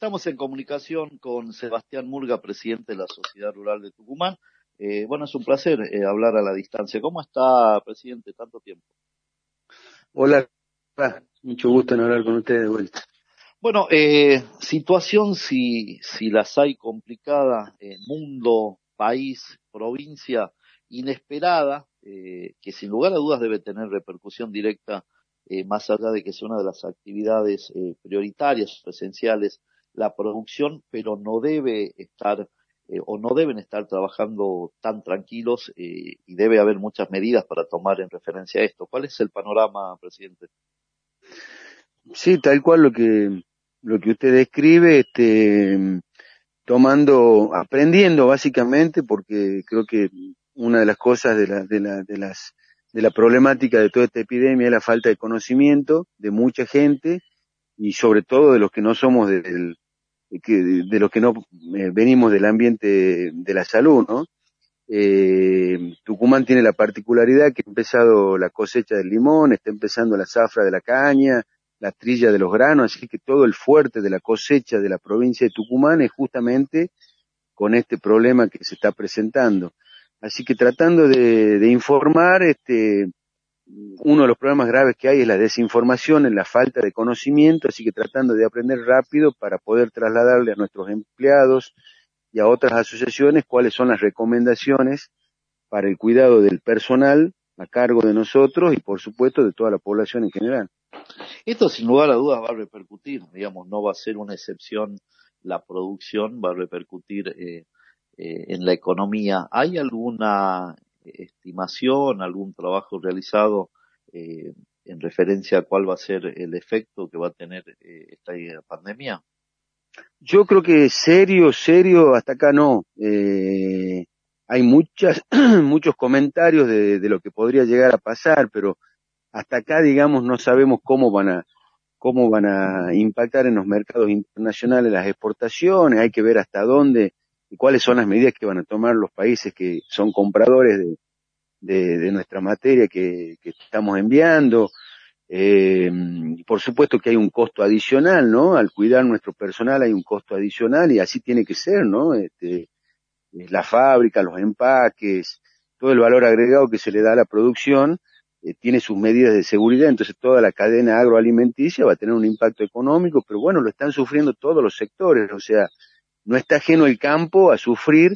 Estamos en comunicación con Sebastián Murga, presidente de la Sociedad Rural de Tucumán. Bueno, es un placer hablar a la distancia. ¿Cómo está, presidente? Tanto tiempo. Hola, mucho gusto en hablar con ustedes de vuelta. Bueno, situación si las hay complicada, mundo, país, provincia, inesperada, que sin lugar a dudas debe tener repercusión directa, más allá de que sea una de las actividades prioritarias, esenciales, la producción, pero no debe estar o no deben estar trabajando tan tranquilos y debe haber muchas medidas para tomar en referencia a esto. ¿Cuál es el panorama, presidente? Sí, tal cual lo que usted describe, aprendiendo básicamente, porque creo que una de las cosas de la problemática de toda esta epidemia es la falta de conocimiento de mucha gente y sobre todo de los que no somos de los que no venimos del ambiente de la salud, ¿no? Tucumán tiene la particularidad que ha empezado la cosecha del limón, está empezando la zafra de la caña, la trilla de los granos, así que todo el fuerte de la cosecha de la provincia de Tucumán es justamente con este problema que se está presentando. Así que tratando de informar, uno de los problemas graves que hay es la desinformación, es la falta de conocimiento, así que tratando de aprender rápido para poder trasladarle a nuestros empleados y a otras asociaciones cuáles son las recomendaciones para el cuidado del personal a cargo de nosotros y por supuesto de toda la población en general. Esto sin lugar a dudas va a repercutir, digamos, no va a ser una excepción la producción, va a repercutir en la economía. ¿Hay alguna estimación, algún trabajo realizado en referencia a cuál va a ser el efecto que va a tener esta pandemia? Yo creo que serio, hasta acá no. Hay muchos comentarios de lo que podría llegar a pasar, pero hasta acá, digamos, no sabemos cómo van a impactar en los mercados internacionales las exportaciones. Hay que ver hasta dónde y cuáles son las medidas que van a tomar los países que son compradores de nuestra materia que estamos enviando. Por supuesto que hay un costo adicional, ¿no? Al cuidar nuestro personal hay un costo adicional y así tiene que ser, ¿no? La fábrica, los empaques, todo el valor agregado que se le da a la producción, tiene sus medidas de seguridad, entonces toda la cadena agroalimenticia va a tener un impacto económico, pero bueno, lo están sufriendo todos los sectores, o sea, no está ajeno el campo a sufrir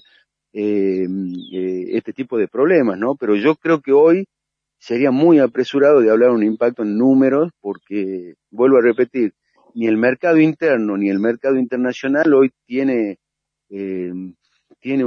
este tipo de problemas, ¿no? Pero yo creo que hoy sería muy apresurado de hablar de un impacto en números, porque, vuelvo a repetir, ni el mercado interno ni el mercado internacional hoy eh, tiene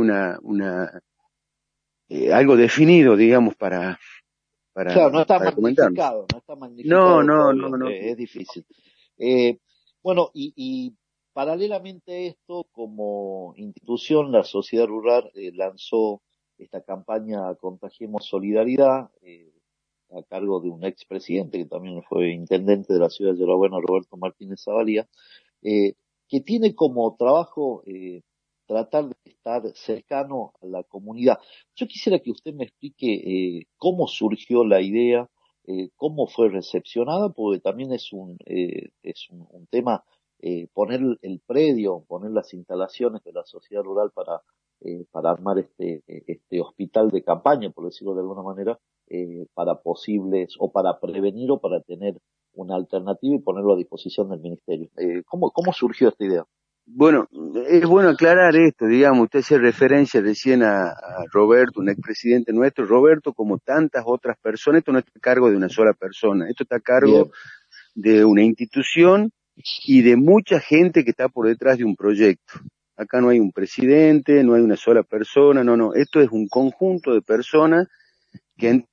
algo definido, digamos, Claro, no está para comentarlo. magnificado, no está No, magnificado no, todavía, no, no. es difícil. Eh, bueno, y paralelamente a esto, como institución, la Sociedad Rural lanzó esta campaña Contagiemos Solidaridad, a cargo de un expresidente que también fue intendente de la ciudad de Yerbabuena, Roberto Martínez Zavalía, eh, que tiene como trabajo tratar de estar cercano a la comunidad. Yo quisiera que usted me explique cómo surgió la idea, cómo fue recepcionada, porque también es un tema poner el predio, poner las instalaciones de la sociedad rural para armar este hospital de campaña, por decirlo de alguna manera, para posibles o para prevenir o para tener una alternativa y ponerlo a disposición del ministerio. ¿Cómo surgió esta idea? Bueno, es bueno aclarar esto, digamos, usted hace referencia recién a Roberto, un expresidente nuestro. Roberto, como tantas otras personas, esto no está a cargo de una sola persona, esto está a cargo Bien, de una institución y de mucha gente que está por detrás de un proyecto. Acá no hay un presidente, no hay una sola persona, no, esto es un conjunto de personas que han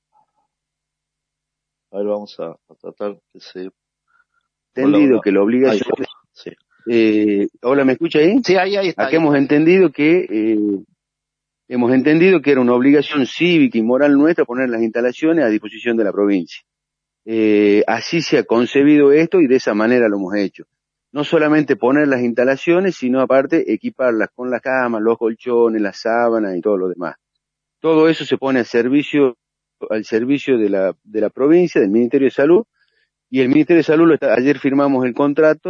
a ver, vamos a tratar que se... Hola, entendido hola. que la Ahí obligación... estamos. Sí, Hola, ¿me escucha ahí? sí, ahí está, Acá ahí está. hemos entendido que era una obligación cívica y moral nuestra poner las instalaciones a disposición de la provincia. Así se ha concebido esto y de esa manera lo hemos hecho. No solamente poner las instalaciones, sino aparte equiparlas con las camas, los colchones, las sábanas y todo lo demás. Todo eso se pone al servicio de la provincia, del Ministerio de Salud, y el Ministerio de Salud ayer firmamos el contrato,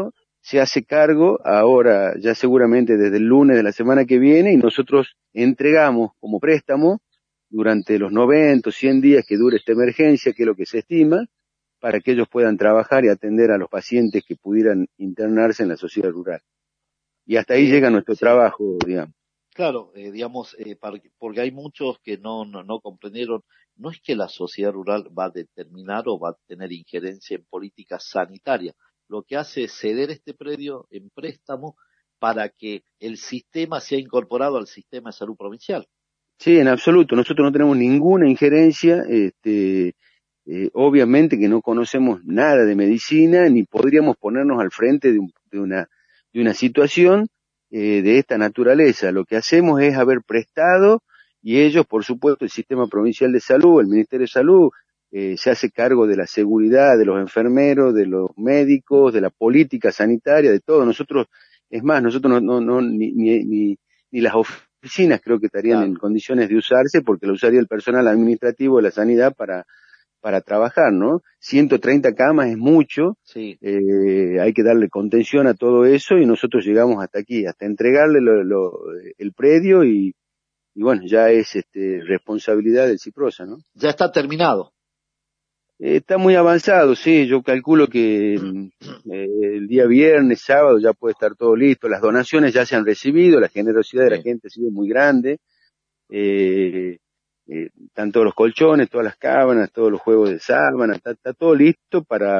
se hace cargo ahora, ya seguramente desde el lunes de la semana que viene, y nosotros entregamos como préstamo durante los 90 o 100 días que dure esta emergencia, que es lo que se estima, para que ellos puedan trabajar y atender a los pacientes que pudieran internarse en la sociedad rural. Y hasta ahí llega nuestro Sí. trabajo, digamos. Claro, digamos, porque hay muchos que no comprendieron, no es que la sociedad rural va a determinar o va a tener injerencia en política sanitaria, lo que hace es ceder este predio en préstamo para que el sistema sea incorporado al sistema de salud provincial. Sí, en absoluto, nosotros no tenemos ninguna injerencia, obviamente que no conocemos nada de medicina, ni podríamos ponernos al frente de una situación de esta naturaleza. Lo que hacemos es haber prestado, y ellos, por supuesto, el Sistema Provincial de Salud, el Ministerio de Salud, se hace cargo de la seguridad, de los enfermeros, de los médicos, de la política sanitaria, de todo. Nosotros, es más, nosotros ni las oficinas creo que estarían en Claro, condiciones de usarse, porque lo usaría el personal administrativo de la sanidad para trabajar, ¿no? 130 camas es mucho, sí. hay que darle contención a todo eso, y nosotros llegamos hasta aquí, hasta entregarle el predio, y bueno, ya es responsabilidad del Ciprosa, ¿no? Ya está terminado. Está muy avanzado, sí, yo calculo que el día viernes, sábado ya puede estar todo listo, las donaciones ya se han recibido, la generosidad de la Sí. gente ha sido muy grande, eh, están todos los colchones, todas las cábanas, todos los juegos de sábana, está todo listo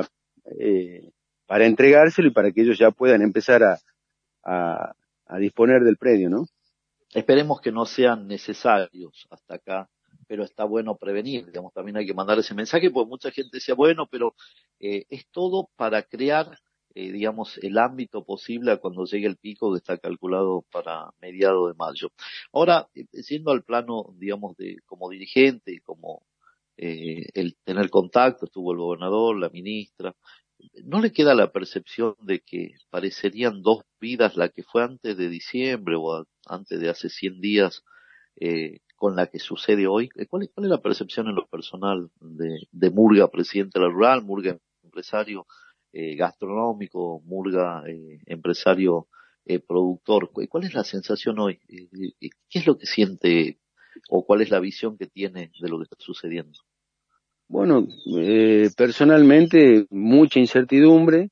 para entregárselo y para que ellos ya puedan empezar a, a disponer del predio, ¿no? Esperemos que no sean necesarios hasta acá, pero está bueno prevenir, digamos, también hay que mandar ese mensaje, porque mucha gente decía, bueno, pero es todo para crear, digamos, el ámbito posible a cuando llegue el pico que está calculado para mediados de mayo. Ahora, siendo al plano, digamos, de como dirigente y como el tener contacto, estuvo el gobernador, la ministra, ¿no le queda la percepción de que parecerían dos vidas la que fue antes de diciembre o antes de hace 100 días con la que sucede hoy? ¿Cuál es la percepción en lo personal de Murga, presidente de la rural, Murga, empresario gastronómico, Murga, empresario productor? ¿Cuál es la sensación hoy? ¿Qué es lo que siente o cuál es la visión que tiene de lo que está sucediendo? Bueno, personalmente mucha incertidumbre,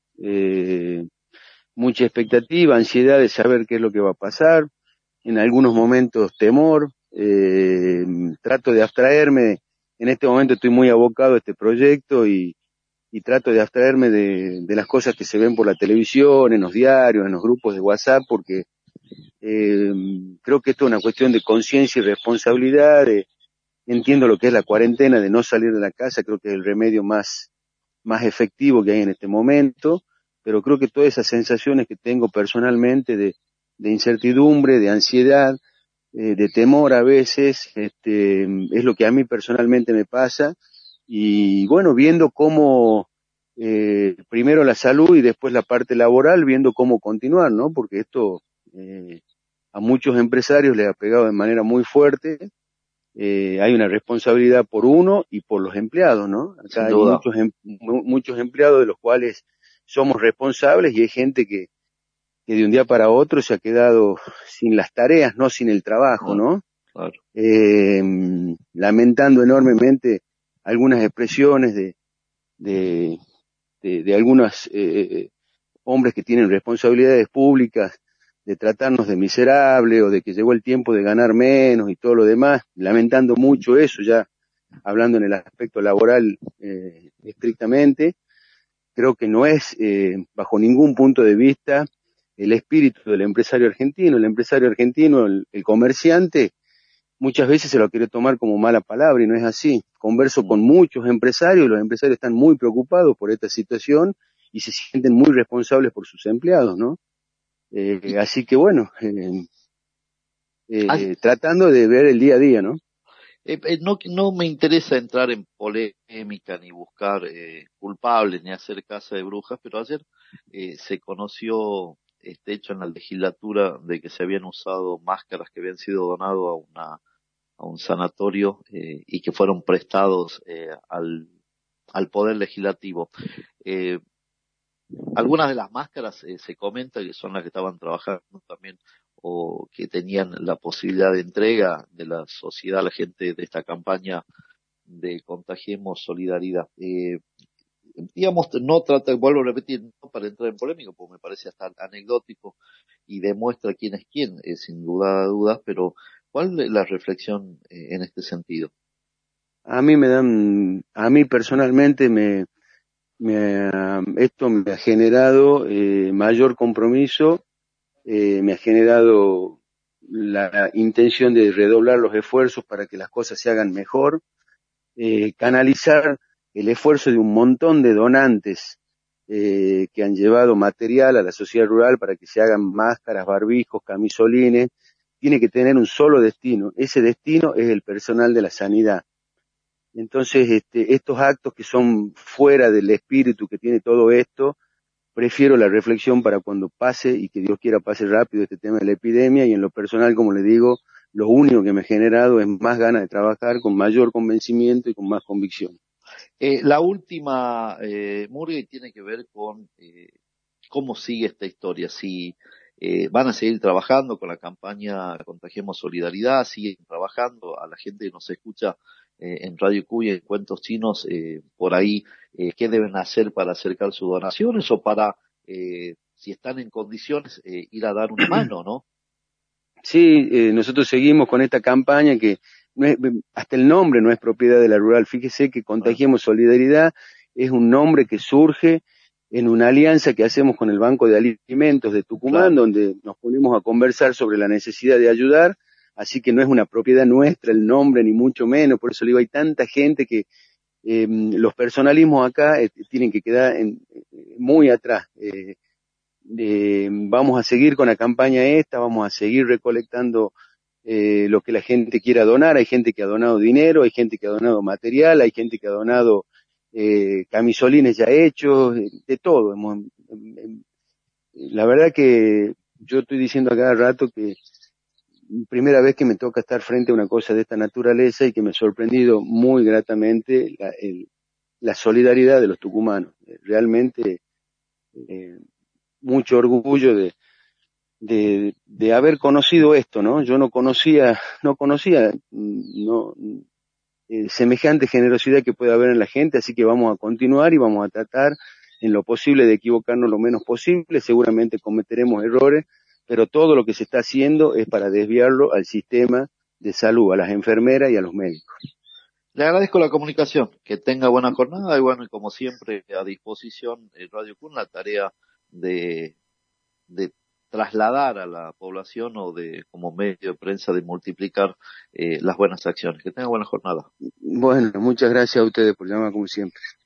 mucha expectativa, ansiedad de saber qué es lo que va a pasar, en algunos momentos temor, trato de abstraerme, en este momento estoy muy abocado a este proyecto, y trato de abstraerme de las cosas que se ven por la televisión, en los diarios, en los grupos de WhatsApp, porque eh, creo que esto es una cuestión de conciencia y responsabilidad. Entiendo lo que es la cuarentena, de no salir de la casa, creo que es el remedio más efectivo que hay en este momento, pero creo que todas esas sensaciones que tengo personalmente de incertidumbre, de ansiedad, de temor a veces, es lo que a mí personalmente me pasa, y bueno, viendo cómo, primero la salud y después la parte laboral, viendo cómo continuar, ¿no? Porque esto a muchos empresarios les ha pegado de manera muy fuerte. Hay una responsabilidad por uno y por los empleados, ¿no? Acá Sin hay duda. muchos empleados de los cuales somos responsables, y hay gente que de un día para otro se ha quedado sin las tareas, no sin el trabajo, Claro, ¿no? claro. Eh, Lamentando enormemente algunas expresiones de, de algunos hombres que tienen responsabilidades públicas, de tratarnos de miserable, o de que llegó el tiempo de ganar menos y todo lo demás, lamentando mucho eso, ya hablando en el aspecto laboral estrictamente. Creo que no es, bajo ningún punto de vista, el espíritu del empresario argentino. El empresario argentino, el comerciante, muchas veces se lo quiere tomar como mala palabra, y no es así. Converso Mm. con muchos empresarios, y los empresarios están muy preocupados por esta situación y se sienten muy responsables por sus empleados, ¿no? Y, Así que bueno, ah, tratando de ver el día a día, ¿no? no me interesa entrar en polémica ni buscar culpables ni hacer casa de brujas, pero ayer se conoció este hecho en la legislatura de que se habían usado máscaras que habían sido donadas a un sanatorio y que fueron prestados al Poder Legislativo. Eh, Algunas de las máscaras se comenta que son las que estaban trabajando también o que tenían la posibilidad de entrega de la sociedad a la gente de esta campaña de Contagiemos Solidaridad. Digamos, no trata, vuelvo a repetir, no para entrar en polémica, porque me parece hasta anecdótico y demuestra quién es quién, sin duda de dudas, pero ¿cuál es la reflexión en este sentido? A mí personalmente esto me ha generado mayor compromiso, me ha generado la intención de redoblar los esfuerzos para que las cosas se hagan mejor, canalizar el esfuerzo de un montón de donantes que han llevado material a la sociedad rural para que se hagan máscaras, barbijos, camisolines, tiene que tener un solo destino. Ese destino es el personal de la sanidad. Entonces, estos actos que son fuera del espíritu que tiene todo esto, prefiero la reflexión para cuando pase y que Dios quiera pase rápido este tema de la epidemia, y en lo personal, como le digo, lo único que me ha generado es más ganas de trabajar con mayor convencimiento y con más convicción. La última, Murgay, tiene que ver con cómo sigue esta historia. Si van a seguir trabajando con la campaña Contagiemos Solidaridad, siguen trabajando, a la gente que nos escucha en Radio Cuya, en Cuentos Chinos, por ahí, ¿qué deben hacer para acercar sus donaciones o para, si están en condiciones, ir a dar una mano, ¿no? Sí, nosotros seguimos con esta campaña que no es, hasta el nombre no es propiedad de la rural. Fíjese que Ah, Contagiemos Solidaridad es un nombre que surge en una alianza que hacemos con el Banco de Alimentos de Tucumán, claro. donde nos ponemos a conversar sobre la necesidad de ayudar, así que no es una propiedad nuestra el nombre, ni mucho menos. Por eso le digo, hay tanta gente que los personalismos acá tienen que quedar muy atrás. Vamos a seguir con la campaña esta, vamos a seguir recolectando lo que la gente quiera donar. Hay gente que ha donado dinero, hay gente que ha donado material, hay gente que ha donado camisolines ya hechos, de todo. La verdad que yo estoy diciendo a cada rato que primera vez que me toca estar frente a una cosa de esta naturaleza y que me ha sorprendido muy gratamente la solidaridad de los tucumanos. Realmente eh, mucho orgullo de haber conocido esto, ¿no? Yo no, semejante generosidad que puede haber en la gente, así que vamos a continuar y vamos a tratar en lo posible de equivocarnos lo menos posible. Seguramente cometeremos errores, pero todo lo que se está haciendo es para desviarlo al sistema de salud, a las enfermeras y a los médicos. Le agradezco la comunicación, que tenga buena jornada y bueno, y como siempre, a disposición Radio Kun la tarea de, de trasladar a la población o de como medio de prensa de multiplicar las buenas acciones. Que tenga buena jornada. Bueno, muchas gracias a ustedes por llamar como siempre.